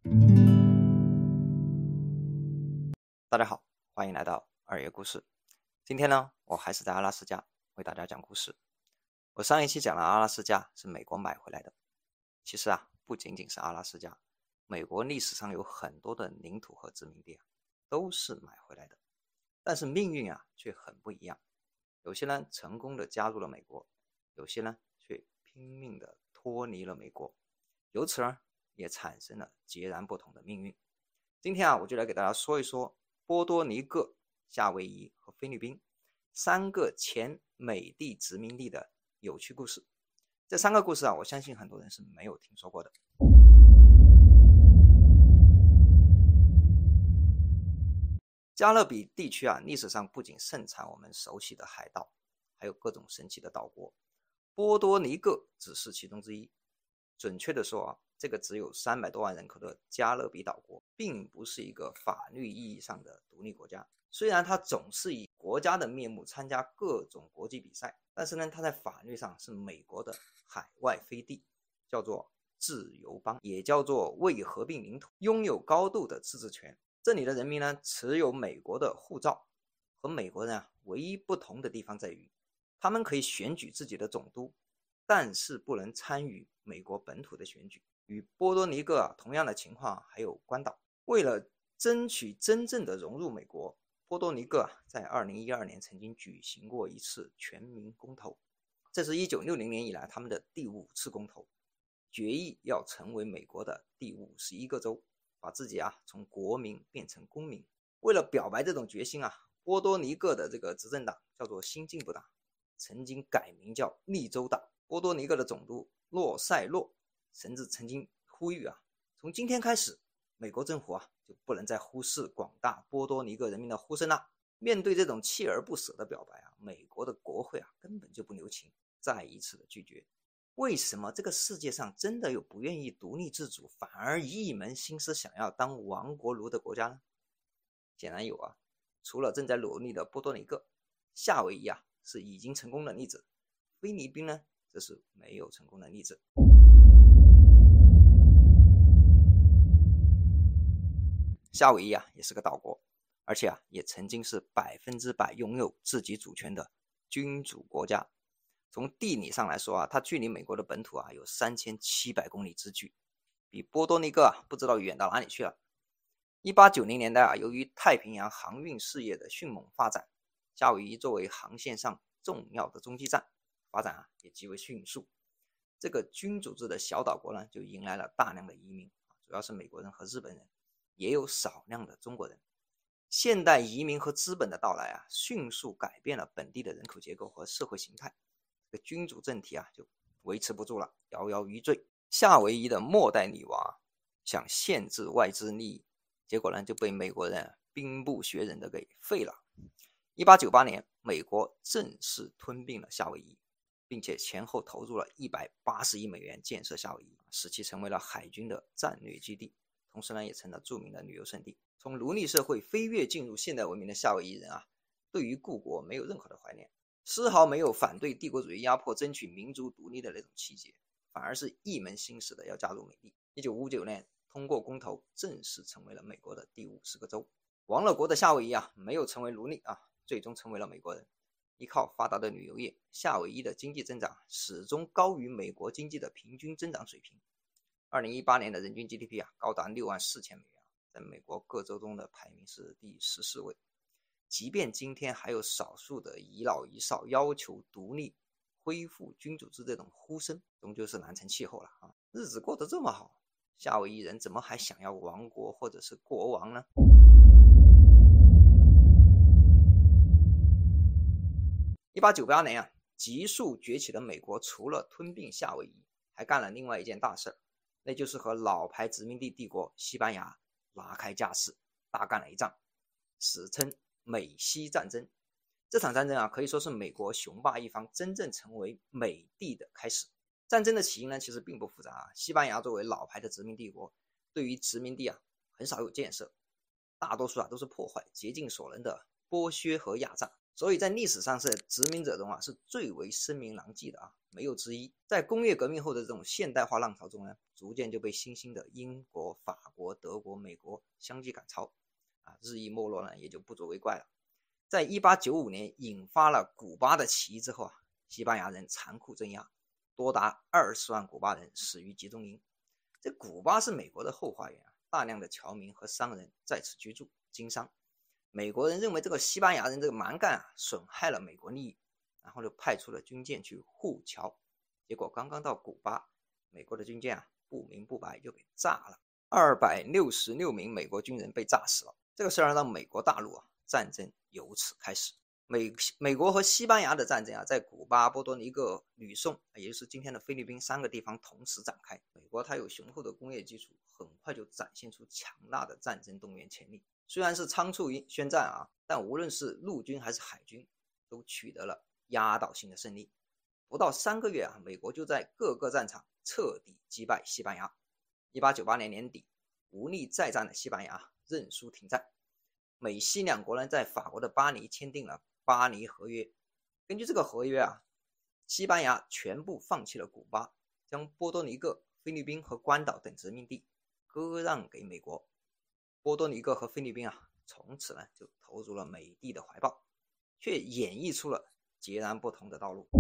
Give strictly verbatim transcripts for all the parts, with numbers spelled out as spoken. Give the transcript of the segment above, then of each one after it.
大家好，欢迎来到二爷故事。今天呢，我还是在阿拉斯加为大家讲故事。我上一期讲了阿拉斯加是美国买回来的，其实啊，不仅仅是阿拉斯加，美国历史上有很多的领土和殖民地啊，都是买回来的。但是命运啊，却很不一样。有些人成功的加入了美国，有些呢却拼命的脱离了美国，由此呢，也产生了截然不同的命运。今天啊，我就来给大家说一说波多黎各、夏威夷和菲律宾三个前美帝殖民地的有趣故事。这三个故事啊，我相信很多人是没有听说过的。加勒比地区啊，历史上不仅盛产我们熟悉的海盗，还有各种神奇的岛国。波多黎各只是其中之一。准确的说啊，这个只有三百多万人口的加勒比岛国，并不是一个法律意义上的独立国家。虽然它总是以国家的面目参加各种国际比赛，但是呢，它在法律上是美国的海外飞地，叫做自由邦，也叫做未合并领土，拥有高度的自治权。这里的人民呢，持有美国的护照，和美国人啊唯一不同的地方在于，他们可以选举自己的总督，但是不能参与美国本土的选举。与波多黎各啊同样的情况还有关岛。为了争取真正的融入美国，波多黎各啊在二零一二年曾经举行过一次全民公投，这是一九六零年以来他们的第五次公投，决议要成为美国的第五十一个州，把自己啊从国民变成公民。为了表白这种决心啊，波多黎各的这个执政党叫做新进步党，曾经改名叫利州党。波多黎各的总督洛塞洛甚至曾经呼吁啊，从今天开始，美国政府啊就不能再忽视广大波多黎各人民的呼声了。面对这种锲而不舍的表白啊，美国的国会啊根本就不留情，再一次的拒绝。为什么这个世界上真的有不愿意独立自主，反而一门心思想要当亡国奴的国家呢？显然有啊，除了正在努力的波多黎各，夏威夷啊是已经成功的例子，菲律宾呢这是没有成功的例子。夏威夷啊也是个岛国，而且啊也曾经是百分之百拥有自己主权的君主国家。从地理上来说啊，它距离美国的本土啊有三千七百公里之距，比波多黎各啊不知道远到哪里去了。一八九零年代啊，由于太平洋航运事业的迅猛发展，夏威夷作为航线上重要的中继站，发展啊也极为迅速。这个君主制的小岛国呢，就迎来了大量的移民，主要是美国人和日本人，也有少量的中国人。现代移民和资本的到来啊，迅速改变了本地的人口结构和社会形态。这个君主政体啊就维持不住了，摇摇欲坠。夏威夷的末代女王啊想限制外资利益，结果呢就被美国人兵不血刃的给废了。一八九八年，美国正式吞并了夏威夷，并且前后投入了一百八十亿美元建设夏威夷，使其成为了海军的战略基地，同时呢也成了著名的旅游胜地。从奴隶社会飞跃进入现代文明的夏威夷人啊，对于故国没有任何的怀念，丝毫没有反对帝国主义压迫争取民族独立的那种气节，反而是一门心思的要加入美帝。一九五九年通过公投，正式成为了美国的第五十个州。亡了国的夏威夷啊没有成为奴隶啊，最终成为了美国人。依靠发达的旅游业，夏威夷的经济增长始终高于美国经济的平均增长水平。二零一八年的人均 G D P 啊高达六万四千美元，在美国各州中的排名是第十四位。即便今天还有少数的遗老遗少要求独立、恢复君主制这种呼声，终究是难成气候了啊！日子过得这么好，夏威夷人怎么还想要亡国或者是国王呢？一八九八年啊，急速崛起的美国除了吞并夏威夷，还干了另外一件大事，那就是和老牌殖民地帝国西班牙拉开架势，大干了一仗，史称美西战争。这场战争啊，可以说是美国雄霸一方真正成为美帝的开始。战争的起因呢，其实并不复杂啊。西班牙作为老牌的殖民帝国，对于殖民地啊很少有建设，大多数啊都是破坏，竭尽所能的剥削和压榨。所以在历史上是殖民者中啊是最为声名狼藉的啊，没有之一。在工业革命后的这种现代化浪潮中呢，逐渐就被新兴的英国、法国、 美国相继赶超，啊，日益没落呢也就不足为怪了。在一八九五年引发了古巴的起义之后啊，西班牙人残酷镇压，多达二十万古巴人死于集中营。这古巴是美国的后花园啊，大量的侨民和商人在此居住经商。美国人认为这个西班牙人这个蛮干啊，损害了美国利益，然后就派出了军舰去护侨。结果刚刚到古巴，美国的军舰啊不明不白就给炸了，二百六十六名美国军人被炸死了。这个事儿让美国大陆啊战争由此开始。美美国和西班牙的战争啊，在古巴、波多黎各、吕宋，也就是今天的菲律宾三个地方同时展开。美国它有雄厚的工业基础，很快就展现出强大的战争动员潜力。虽然是仓促宣战啊，但无论是陆军还是海军，都取得了压倒性的胜利。不到三个月啊，美国就在各个战场彻底击败西班牙。一八九八年年底，无力再战的西班牙认输停战。美西两国人在法国的巴黎签订了巴黎合约。根据这个合约啊，西班牙全部放弃了古巴，将波多黎各、菲律宾和关岛等殖民地割让给美国。波多黎各和菲律宾啊，从此呢就投入了美帝的怀抱，却演绎出了截然不同的道路。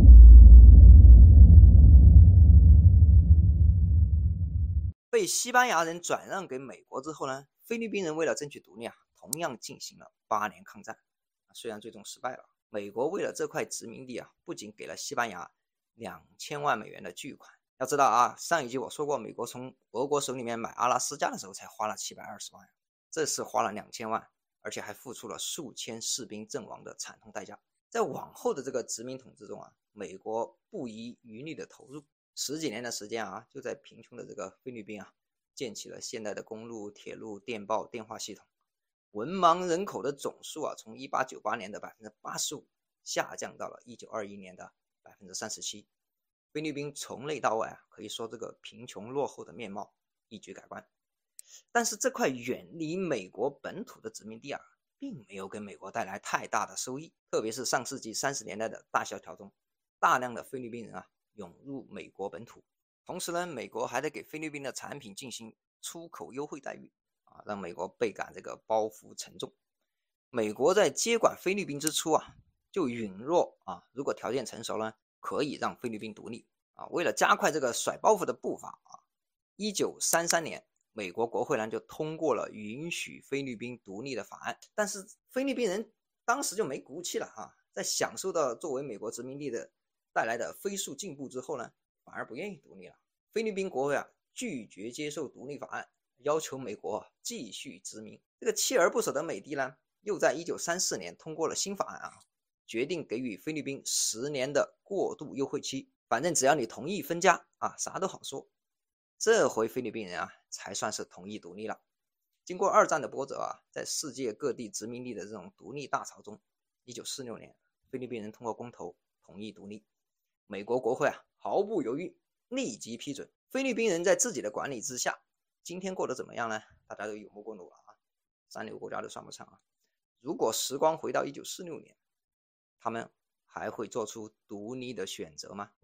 被西班牙人转让给美国之后呢，菲律宾人为了争取独立啊，同样进行了八年抗战，虽然最终失败了。美国为了这块殖民地啊，不仅给了西班牙两千万美元的巨款。要知道啊，上一集我说过，美国从俄国手里面买阿拉斯加的时候才花了七百二十万，这次花了两千万，而且还付出了数千士兵阵亡的惨痛代价。在往后的这个殖民统治中啊，美国不遗余力的投入，十几年的时间啊，就在贫穷的这个菲律宾啊，建起了现代的公路、铁路、电报、电话系统。文盲人口的总数啊，从一八九八年的 百分之八十五 下降到了一九二一年的 百分之三十七。菲律宾从内到外啊，可以说这个贫穷落后的面貌一举改观。但是这块远离美国本土的殖民地啊，并没有给美国带来太大的收益。特别是上世纪三十年代的大萧条中，大量的菲律宾人啊涌入美国本土，同时呢，美国还得给菲律宾的产品进行出口优惠待遇啊，让美国倍感这个包袱沉重。美国在接管菲律宾之初啊，就允诺啊，如果条件成熟呢，可以让菲律宾独立啊。为了加快这个甩包袱的步伐啊，一九三三年，美国国会呢就通过了允许菲律宾独立的法案。但是菲律宾人当时就没骨气了啊，在享受到作为美国殖民地的带来的飞速进步之后呢，反而不愿意独立了。菲律宾国会啊拒绝接受独立法案，要求美国、啊、继续殖民。这个锲而不舍的美帝呢，又在一九三四年通过了新法案啊，决定给予菲律宾十年的过渡优惠期，反正只要你同意分家啊，啥都好说。这回菲律宾人啊才算是同意独立了。经过二战的波折啊，在世界各地殖民地的这种独立大潮中，一九四六年菲律宾人通过公投同意独立，美国国会啊毫不犹豫立即批准。菲律宾人在自己的管理之下，今天过得怎么样呢？大家都有目共睹了啊，三流国家都算不上啊。如果时光回到一九四六年，他们还会做出独立的选择吗？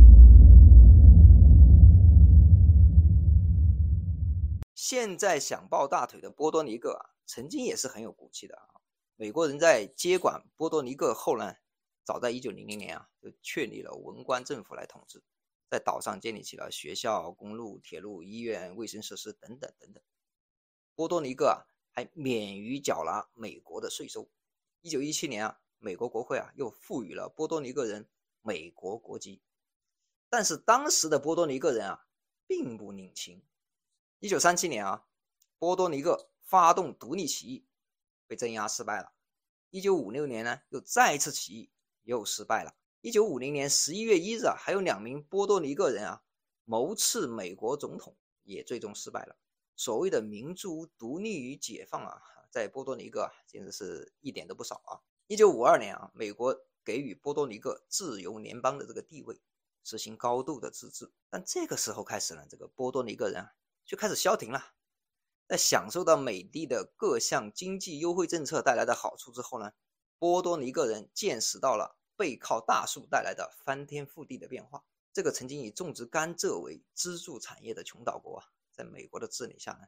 现在想抱大腿的波多黎各啊，曾经也是很有骨气的啊。美国人在接管波多黎各后呢，早在一九零零年啊，就确立了文官政府来统治，在岛上建立起了学校、公路、铁路、医院、卫生设施等等等等。波多黎各啊，还免于缴纳美国的税收。一九一七年啊，美国国会啊又赋予了波多黎各人美国国籍。但是当时的波多黎各人啊，并不领情。一九三七年啊，波多黎各发动独立起义，被镇压失败了。一九五六年呢，又再次起义，又失败了。一九五零年十一月一日啊，还有两名波多黎各人啊谋刺美国总统，也最终失败了。所谓的民主独立与解放啊，在波多黎各啊，简直是一点都不少啊。一九五二年啊，美国给予波多黎各自由联邦的这个地位，实行高度的自治。但这个时候开始呢，这个波多黎各人啊就开始消停了。在享受到美帝的各项经济优惠政策带来的好处之后呢，波多黎各人见识到了背靠大树带来的翻天覆地的变化。这个曾经以种植甘蔗为支柱产业的穷岛国啊，在美国的治理下呢，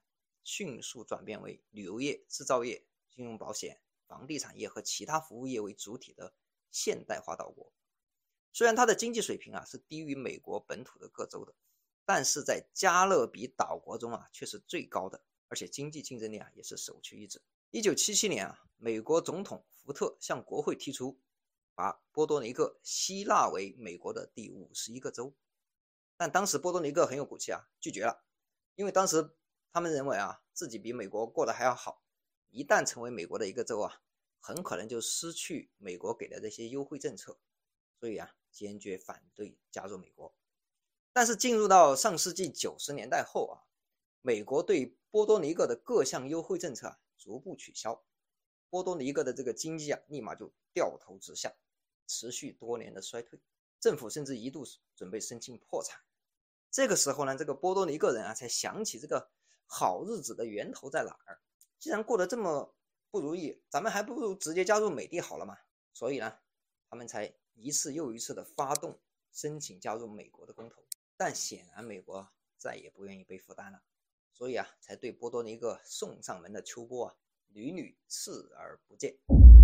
迅速转变为旅游业、制造业、金融保险、房地产业和其他服务业为主体的现代化岛国。虽然它的经济水平啊是低于美国本土的各州的，但是在加勒比岛国中啊却是最高的，而且经济竞争力啊也是首屈一指。一九七七年啊，美国总统福特向国会提出把波多黎各吸纳为美国的第五十一个州，但当时波多黎各很有骨气啊，拒绝了，因为当时他们认为啊自己比美国过得还要好，一旦成为美国的一个州啊，很可能就失去美国给的这些优惠政策，所以啊坚决反对加入美国。但是进入到上世纪九十年代后啊，美国对波多黎各的各项优惠政策啊逐步取消，波多黎各的这个经济啊立马就掉头直下，持续多年的衰退，政府甚至一度准备申请破产。这个时候呢，这个波多黎各人啊才想起这个好日子的源头在哪儿，既然过得这么不如意，咱们还不如直接加入美帝好了嘛。所以呢，他们才一次又一次的发动申请加入美国的公投。但显然美国再也不愿意被负担了，所以啊才对波多黎各送上门的秋波啊屡屡视而不见。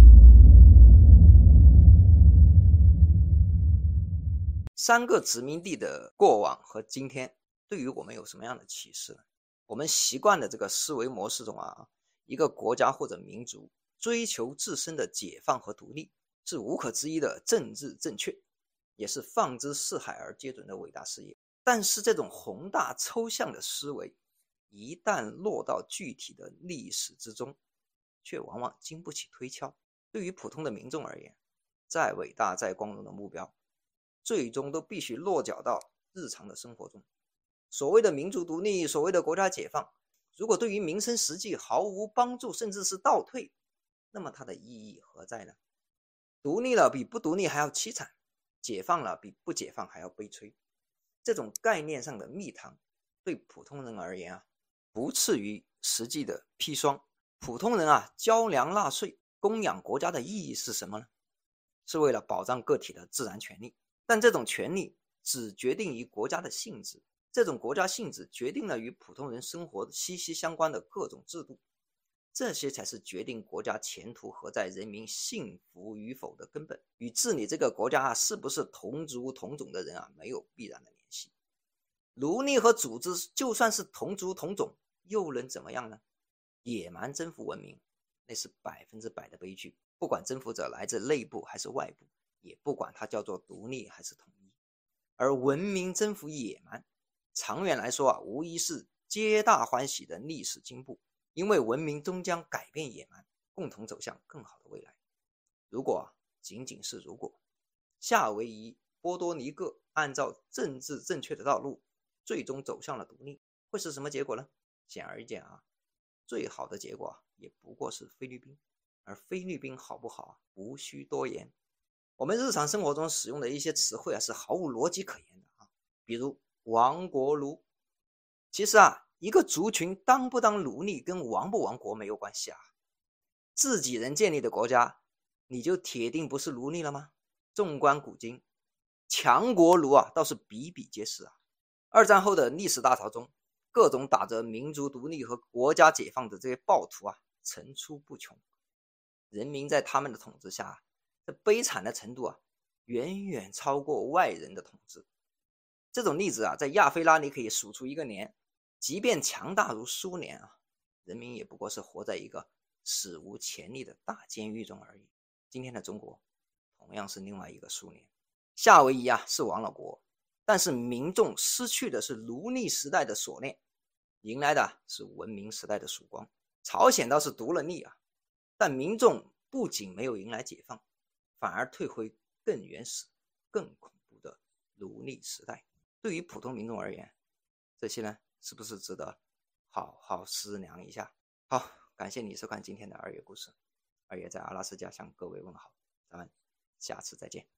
三个殖民地的过往和今天对于我们有什么样的启示呢？我们习惯的这个思维模式中啊，一个国家或者民族追求自身的解放和独立是无可置疑的政治正确，也是放之四海而皆准的伟大事业。但是这种宏大抽象的思维一旦落到具体的历史之中，却往往经不起推敲。对于普通的民众而言，再伟大再光荣的目标最终都必须落脚到日常的生活中。所谓的民族独立，所谓的国家解放，如果对于民生实际毫无帮助，甚至是倒退，那么它的意义何在呢？独立了比不独立还要凄惨，解放了比不解放还要悲催。这种概念上的蜜糖对普通人而言啊，不次于实际的砒霜。普通人啊，交粮纳税供养国家的意义是什么呢？是为了保障个体的自然权利，但这种权利只决定于国家的性质，这种国家性质决定了与普通人生活息息相关的各种制度，这些才是决定国家前途何在、人民幸福与否的根本，与治理这个国家是不是同族同种的人啊没有必然的联系。奴隶和组织就算是同族同种，又能怎么样呢？野蛮征服文明，那是百分之百的悲剧。不管征服者来自内部还是外部，也不管它叫做独立还是统一。而文明征服野蛮，长远来说啊，无疑是皆大欢喜的历史进步，因为文明终将改变野蛮，共同走向更好的未来。如果、啊、仅仅是如果，夏威夷、波多黎各按照政治正确的道路最终走向了独立，会是什么结果呢？显而易见啊，最好的结果、啊、也不过是菲律宾。而菲律宾好不好啊，无需多言。我们日常生活中使用的一些词汇啊，是毫无逻辑可言的啊，比如亡国奴。其实啊，一个族群当不当奴隶跟亡不亡国没有关系啊。自己人建立的国家，你就铁定不是奴隶了吗？纵观古今，强国奴啊倒是比比皆是啊。二战后的历史大潮中，各种打着民族独立和国家解放的这些暴徒啊，层出不穷。人民在他们的统治下，这悲惨的程度啊，远远超过外人的统治。这种例子啊，在亚非拉你可以数出一个年。即便强大如苏联啊，人民也不过是活在一个史无前例的大监狱中而已。今天的中国同样是另外一个苏联。夏威夷啊是亡了国，但是民众失去的是奴隶时代的锁链，迎来的是文明时代的曙光。朝鲜倒是独了立啊，但民众不仅没有迎来解放，反而退回更原始、更恐怖的奴隶时代。对于普通民众而言，这些呢，是不是值得好好思量一下？好，感谢你收看今天的二月故事。二月在阿拉斯加向各位问好，咱们下次再见。